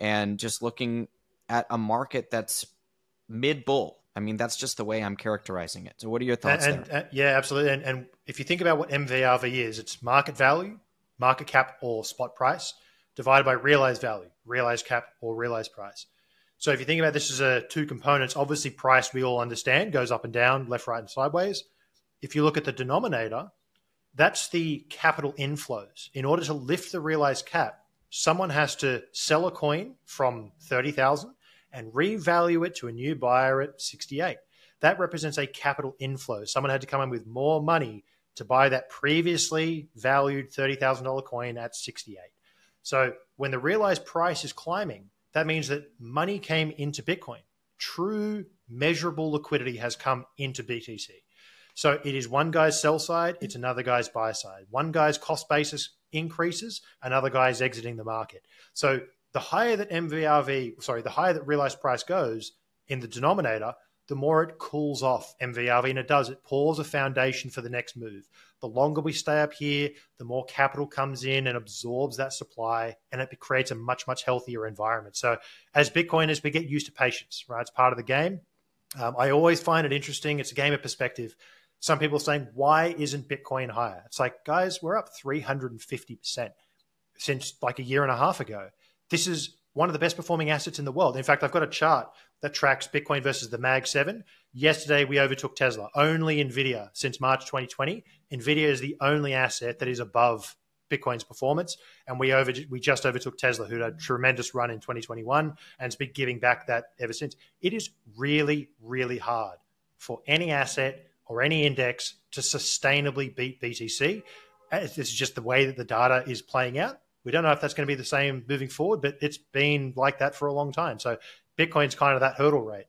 S1: and just looking at a market that's mid-bull. I mean, that's just the way I'm characterizing it. So what are your thoughts
S2: and,
S1: there?
S2: And, yeah, absolutely. And, and if you think about what M V R V is, it's market value, market cap or spot price, divided by realized value, realized cap or realized price. So if you think about this as a two components, obviously price we all understand goes up and down, left, right, and sideways. If you look at the denominator, that's the capital inflows. In order to lift the realized cap, someone has to sell a coin from thirty thousand and revalue it to a new buyer at sixty-eight. That represents a capital inflow. Someone had to come in with more money to buy that previously valued thirty thousand dollars coin at sixty-eight. So when the realized price is climbing, that means that money came into Bitcoin. True measurable liquidity has come into B T C. So it is one guy's sell side, it's another guy's buy side. One guy's cost basis increases, another guy's exiting the market. So the higher that M V R V, sorry, the higher that realized price goes in the denominator, the more it cools off M V R V, and it does. It pours a foundation for the next move. The longer we stay up here, the more capital comes in and absorbs that supply, and it creates a much, much healthier environment. So as Bitcoiners, we get used to patience, right? It's part of the game. Um, I always find it interesting. It's a game of perspective. Some people are saying, why isn't Bitcoin higher? It's like, guys, we're up three hundred fifty percent since like a year and a half ago. This is one of the best performing assets in the world. In fact, I've got a chart that tracks Bitcoin versus the Mag seven. Yesterday, we overtook Tesla. Only NVIDIA since March twenty twenty. NVIDIA is the only asset that is above Bitcoin's performance. And we over we just overtook Tesla, who had a tremendous run in twenty twenty-one and has been giving back that ever since. It is really, really hard for any asset or any index to sustainably beat B T C. This is just the way that the data is playing out. We don't know if that's going to be the same moving forward, but it's been like that for a long time. So Bitcoin's kind of that hurdle rate.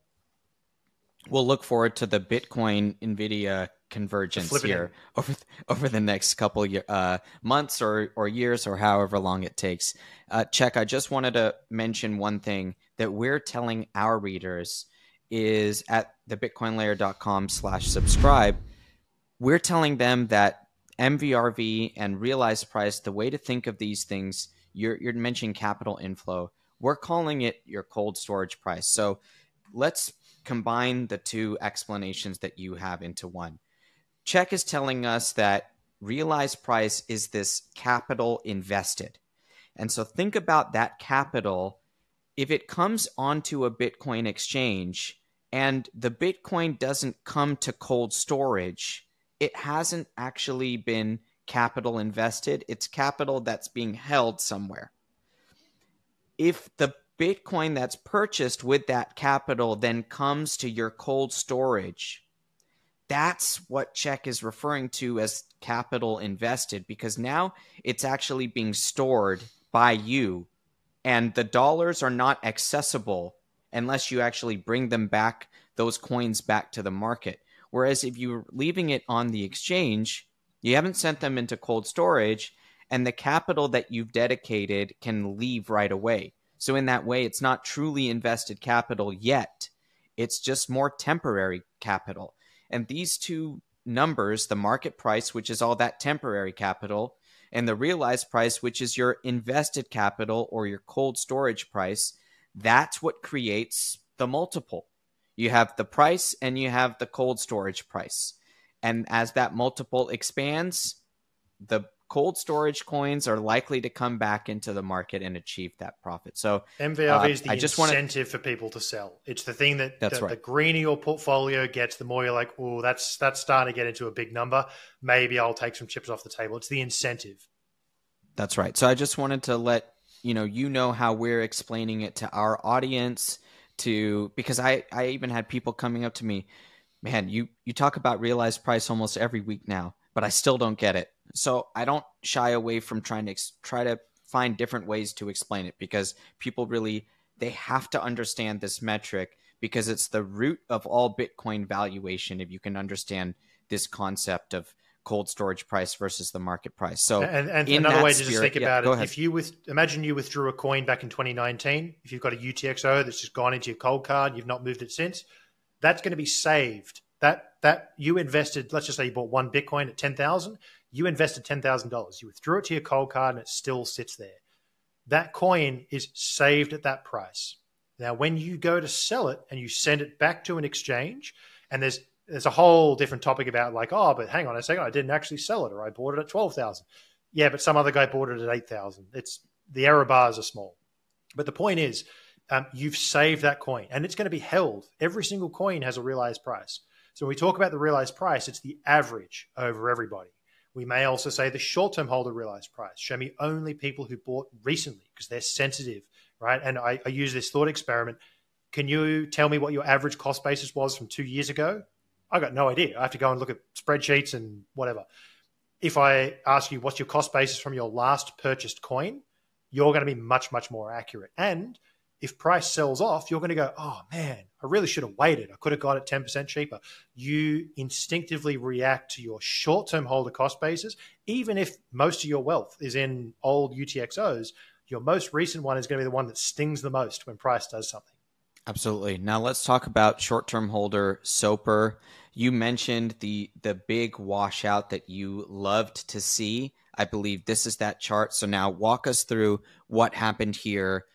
S1: We'll look forward to the Bitcoin NVIDIA convergence here over over the next couple year, uh, months or or years or however long it takes. Uh, Check, I just wanted to mention one thing that we're telling our readers is at the bitcoin layer dot com slash subscribe. We're telling them that M V R V and realized price, the way to think of these things, you're, you're mentioning capital inflow. We're calling it your cold storage price. So let's combine the two explanations that you have into one. Check is telling us that realized price is this capital invested. And so think about that capital. If it comes onto a Bitcoin exchange and the Bitcoin doesn't come to cold storage, it hasn't actually been capital invested. It's capital that's being held somewhere. If the Bitcoin that's purchased with that capital then comes to your cold storage, that's what Check is referring to as capital invested, because now it's actually being stored by you, and the dollars are not accessible unless you actually bring them back, those coins back to the market. Whereas if you're leaving it on the exchange, you haven't sent them into cold storage, and the capital that you've dedicated can leave right away. So in that way, it's not truly invested capital yet. It's just more temporary capital. And these two numbers, the market price, which is all that temporary capital, and the realized price, which is your invested capital or your cold storage price, that's what creates the multiple. You have the price and you have the cold storage price. And as that multiple expands, the cold storage coins are likely to come back into the market and achieve that profit. So
S2: M V R V
S1: uh,
S2: is the
S1: I just
S2: incentive
S1: wanna...
S2: for people to sell. It's the thing that
S1: that's
S2: the,
S1: right.
S2: the greener your portfolio gets, the more you're like, oh, that's that's starting to get into a big number. Maybe I'll take some chips off the table. It's the incentive.
S1: That's right. So I just wanted to let you know, you know how we're explaining it to our audience, to because I, I even had people coming up to me, man, you, you talk about realized price almost every week now, but I still don't get it. So I don't shy away from trying to ex- try to find different ways to explain it, because people really, they have to understand this metric, because it's the root of all Bitcoin valuation. If you can understand this concept of cold storage price versus the market price. So
S2: and, and another way to
S1: spirit,
S2: just think
S1: yeah,
S2: about it,
S1: ahead.
S2: if you with imagine you withdrew a coin back in twenty nineteen, if you've got a U T X O that's just gone into your cold card, you've not moved it since, that's going to be saved. That that you invested, let's just say you bought one Bitcoin at ten thousand, you invested ten thousand dollars. You withdrew it to your cold card and it still sits there. that coin is saved at that price. Now, when you go to sell it and you send it back to an exchange, and there's there's a whole different topic about like, oh, but hang on a second, I didn't actually sell it, or I bought it at twelve thousand. Yeah, but some other guy bought it at eight thousand. It's the error bars are small. But the point is, um, you've saved that coin, and it's going to be held. Every single coin has a realized price. So when we talk about the realized price, it's the average over everybody. We may also say the short-term holder realized price. Show me only people who bought recently because they're sensitive, right? And I, I use this thought experiment. Can you tell me what your average cost basis was from two years ago? I got no idea. I have to go and look at spreadsheets and whatever. If I ask you what's your cost basis from your last purchased coin, you're going to be much, much more accurate. And if price sells off, you're going to go, oh man, I really should have waited. I could have got it ten percent cheaper. You instinctively react to your short-term holder cost basis. Even if most of your wealth is in old U T X Os, your most recent one is going to be the one that stings the most when price does something.
S1: Absolutely. Now let's talk about short-term holder SOPR. You mentioned the the big washout that you loved to see. I believe this is that chart. So now walk us through what happened here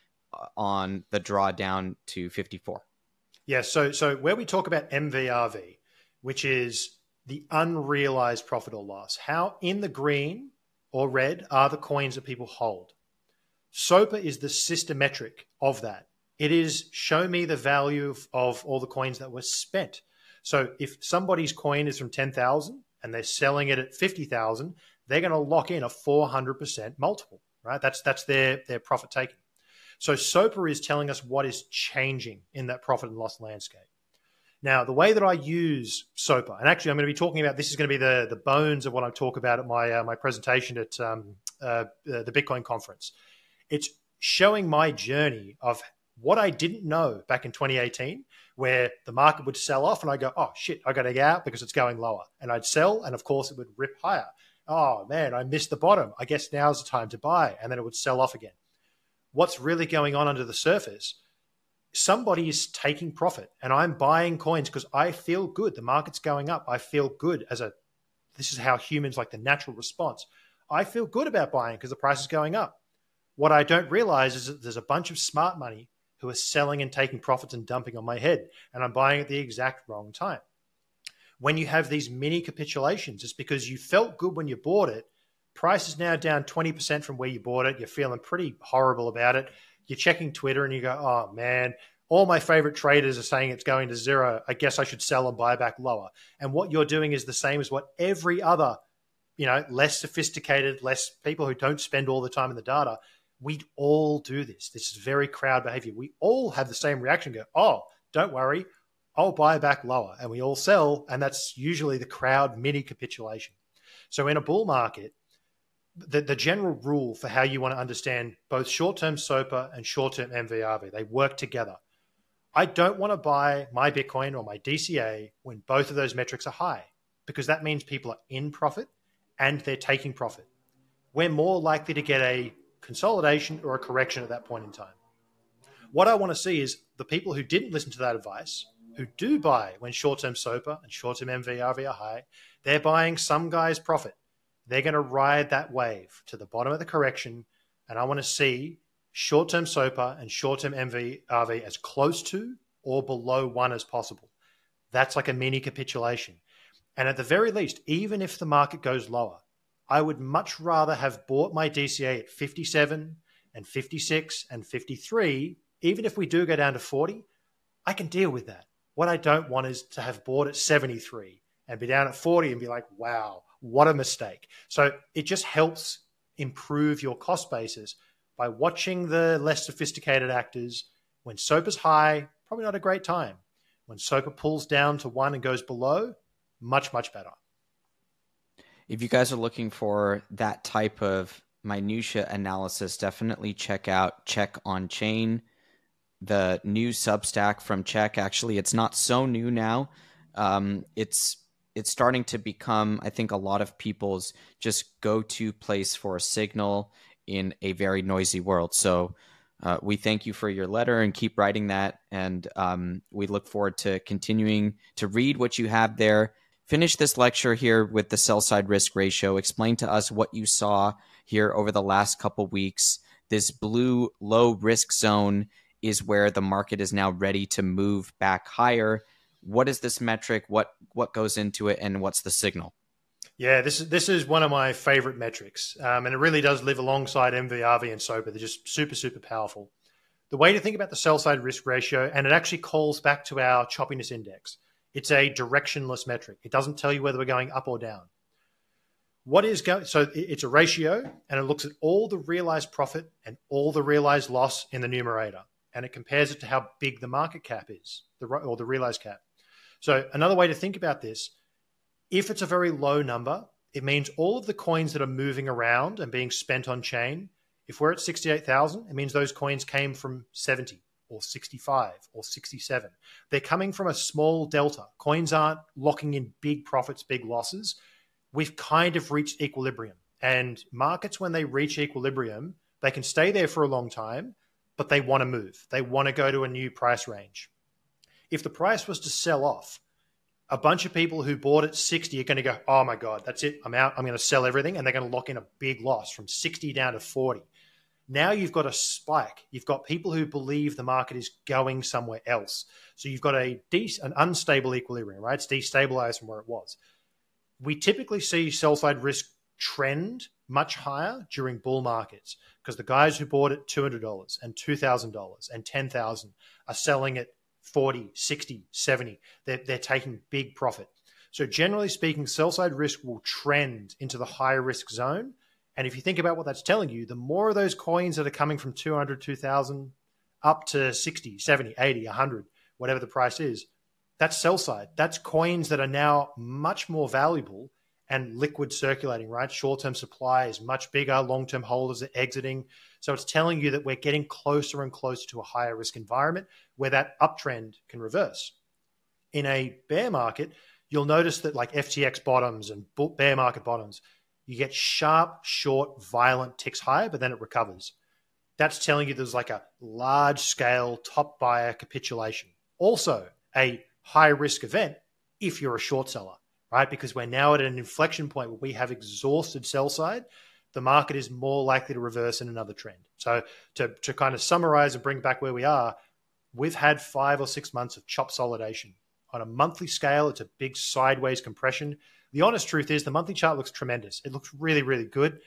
S1: on the drawdown to fifty-four.
S2: Yeah, so so where we talk about M V R V, which is the unrealized profit or loss, how in the green or red are the coins that people hold? SOPR is the systometric of that. It is show me the value of, of all the coins that were spent. So if somebody's coin is from ten thousand and they're selling it at fifty thousand, they're going to lock in a four hundred percent multiple, right? That's that's their, their profit taking. So SOPR is telling us what is changing in that profit and loss landscape. Now, the way that I use SOPR, and actually I'm going to be talking about, this is going to be the, the bones of what I talk about at my, uh, my presentation at um, uh, the Bitcoin conference. It's showing my journey of what I didn't know back in twenty eighteen, where the market would sell off and I go, oh shit, I got to get out because it's going lower. And I'd sell, and of course it would rip higher. Oh man, I missed the bottom. I guess now's the time to buy. And then it would sell off again. What's really going on under the surface? Somebody is taking profit, and I'm buying coins because I feel good. The market's going up. I feel good as a, this is how humans, like the natural response. I feel good about buying because the price is going up. What I don't realize is that there's a bunch of smart money who are selling and taking profits and dumping on my head, and I'm buying at the exact wrong time. When you have these mini capitulations, it's because you felt good when you bought it. Price is now down twenty percent from where you bought it. You're feeling pretty horrible about it. You're checking Twitter and you go, oh man, all my favorite traders are saying it's going to zero. I guess I should sell and buy back lower. And what you're doing is the same as what every other, you know, less sophisticated, less people who don't spend all the time in the data, we all do this. This is very crowd behavior. We all have the same reaction. Go, oh, don't worry, I'll buy back lower. And we all sell. And that's usually the crowd mini capitulation. So in a bull market, The, the general rule for how you want to understand both short-term SOPR and short-term M V R V, they work together. I don't want to buy my Bitcoin or my D C A when both of those metrics are high, because that means people are in profit and they're taking profit. We're more likely to get a consolidation or a correction at that point in time. What I want to see is the people who didn't listen to that advice, who do buy when short-term SOPR and short-term M V R V are high, they're buying some guy's profit. They're going to ride that wave to the bottom of the correction, and I want to see short-term SOPR and short-term M V R V as close to or below one as possible. That's like a mini capitulation. And at the very least, even if the market goes lower, I would much rather have bought my D C A at fifty-seven and fifty-six and fifty-three. Even if we do go down to forty, I can deal with that. What I don't want is to have bought at seventy-three and be down at forty and be like, wow, what a mistake. So it just helps improve your cost basis by watching the less sophisticated actors. When SOPR's high, probably not a great time. When SOPR pulls down to one and goes below, much, much better.
S1: If you guys are looking for that type of minutia analysis, definitely check out Check on Chain, the new Substack from Check. Actually, it's not so new now. Um, it's It's starting to become, I think, a lot of people's just go-to place for a signal in a very noisy world. So uh, we thank you for your letter and keep writing that. And um, we look forward to continuing to read what you have there. Finish this lecture here with the sell-side risk ratio. Explain to us what you saw here over the last couple weeks this blue low risk zone is where the market is now ready to move back higher. What is this metric? What what goes into it, and what's the signal?
S2: Yeah, this is this is one of my favorite metrics, um, and it really does live alongside M V R V and SOPR. They're just super, super powerful. The way to think about the sell-side risk ratio, and it actually calls back to our choppiness index. It's a directionless metric. It doesn't tell you whether we're going up or down. What is going? So it's a ratio, and it looks at all the realized profit and all the realized loss in the numerator, and it compares it to how big the market cap is, the or the realized cap. So another way to think about this, if it's a very low number, it means all of the coins that are moving around and being spent on chain, if we're at sixty-eight thousand, it means those coins came from seventy or sixty-five or sixty-seven. They're coming from a small delta. Coins aren't locking in big profits, big losses. We've kind of reached equilibrium. And markets, when they reach equilibrium, they can stay there for a long time, but they want to move. They want to go to a new price range. If the price was to sell off, a bunch of people who bought at sixty are going to go, oh my God, that's it. I'm out. I'm going to sell everything. And they're going to lock in a big loss from sixty down to forty. Now you've got a spike. You've got people who believe the market is going somewhere else. So you've got a de- an unstable equilibrium, right? It's destabilized from where it was. We typically see sell-side risk trend much higher during bull markets because the guys who bought at two hundred dollars and two thousand dollars and ten thousand dollars are selling at forty, sixty, seventy. They're, they're taking big profit. So generally speaking, sell-side risk will trend into the higher risk zone. And if you think about what that's telling you, the more of those coins that are coming from two hundred, two thousand up to sixty, seventy, eighty, one hundred, whatever the price is, that's sell side. That's coins that are now much more valuable and liquid circulating, right? Short-term supply is much bigger. Long-term holders are exiting. So it's telling you that we're getting closer and closer to a higher risk environment where that uptrend can reverse. In a bear market, you'll notice that like F T X bottoms and bear market bottoms, you get sharp, short, violent ticks higher, but then it recovers. That's telling you there's like a large-scale top buyer capitulation. Also, a high-risk event if you're a short seller, right? Because we're now at an inflection point where we have exhausted sell side. The market is more likely to reverse in another trend. So to, to kind of summarize and bring back where we are, we've had five or six months of chop solidation. On a monthly scale, it's a big sideways compression. The honest truth is the monthly chart looks tremendous. It looks really, really good,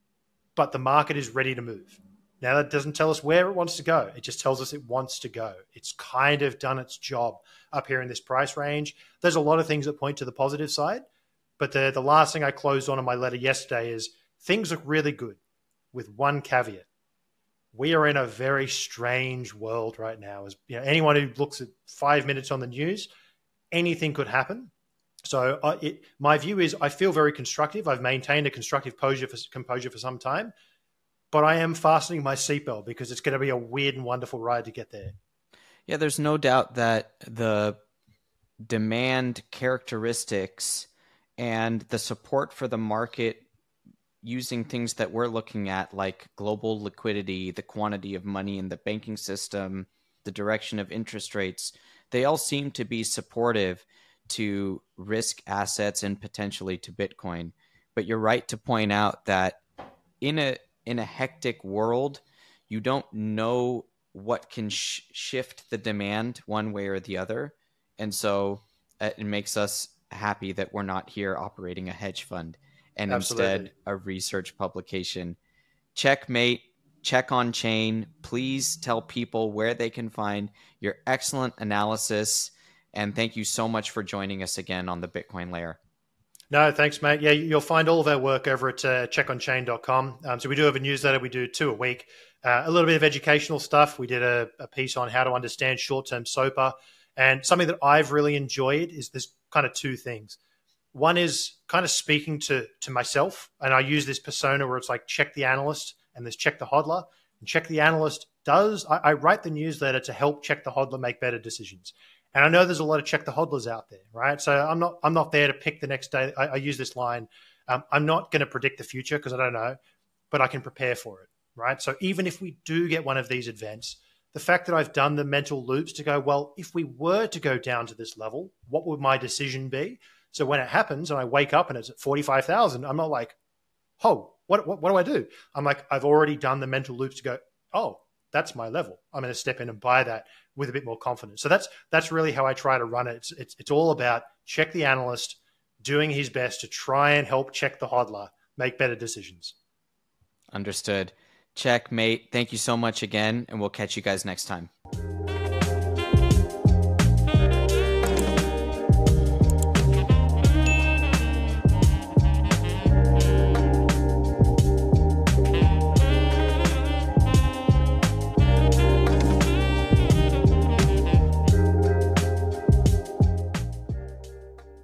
S2: but the market is ready to move. Now, that doesn't tell us where it wants to go. It just tells us it wants to go. It's kind of done its job up here in this price range. There's a lot of things that point to the positive side, but the, the last thing I closed on in my letter yesterday is things look really good with one caveat. We are in a very strange world right now. As you know, anyone who looks at five minutes on the news, anything could happen. So uh, it, my view is I feel very constructive. I've maintained a constructive composure for, composure for some time, but I am fastening my seatbelt because it's going to be a weird and wonderful ride to get there.
S1: Yeah, there's no doubt that the demand characteristics and the support for the market using things that we're looking at, like global liquidity, the quantity of money in the banking system, the direction of interest rates, they all seem to be supportive to risk assets and potentially to Bitcoin. But you're right to point out that in a in a hectic world, you don't know what can sh- shift the demand one way or the other. And so uh, it makes us happy that we're not here operating a hedge fund and Absolutely. Instead a research publication. Checkmate, check on chain. Please tell people where they can find your excellent analysis. And thank you so much for joining us again on the Bitcoin Layer.
S2: No, thanks, mate. Yeah, you'll find all of our work over at uh, check on chain dot com. Um, so we do have a newsletter. We do two a week. Uh, a little bit of educational stuff. We did a, a piece on how to understand short-term SOPR. And something that I've really enjoyed is there's kind of two things. One is kind of speaking to, to myself. And I use this persona where it's like check the analyst and there's check the hodler. And check the analyst does, I, I write the newsletter to help check the hodler make better decisions. And I know there's a lot of check the hodlers out there, right? So I'm not I'm not there to pick the next day. I, I use this line. Um, I'm not going to predict the future because I don't know, but I can prepare for it, right? So even if we do get one of these events, the fact that I've done the mental loops to go, well, if we were to go down to this level, what would my decision be? So when it happens and I wake up and it's at forty-five thousand, I'm not like, oh, what, what, what do I do? I'm like, I've already done the mental loops to go, oh, that's my level. I'm going to step in and buy that with a bit more confidence. So that's that's really how I try to run it. It's, it's, it's all about check the analyst, doing his best to try and help check the hodler make better decisions.
S1: Understood. Checkmate. Thank you so much again, and we'll catch you guys next time.